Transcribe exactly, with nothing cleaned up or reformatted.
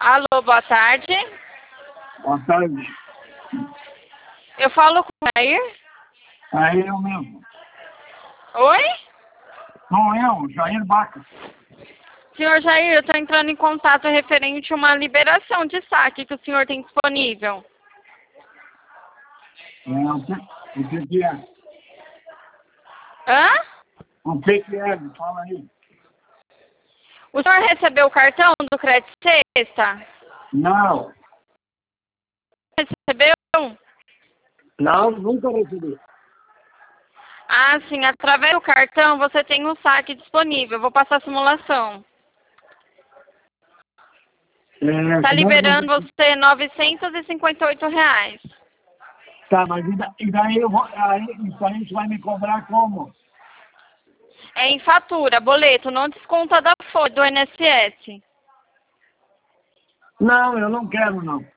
Alô, boa tarde. Boa tarde. Eu falo com o Jair? É eu mesmo. Oi? Sou eu, Jair Baca. Senhor Jair, eu estou entrando em contato referente a uma liberação de saque que o senhor tem disponível. É, o, que, o que que é? Hã? O que que é? Me fala aí. O senhor recebeu o cartão do Crédito Sexta? Não. Recebeu? Não, nunca recebi. Ah, sim. Através do cartão você tem um saque disponível. Vou passar a simulação. É, Está como é que liberando você- você novecentos e cinquenta e oito reais. Tá, mas e, da, e daí eu vou, aí, isso aí você vai me cobrar como? É em fatura, boleto, não desconta da folha do I N S S. Não, eu não quero não.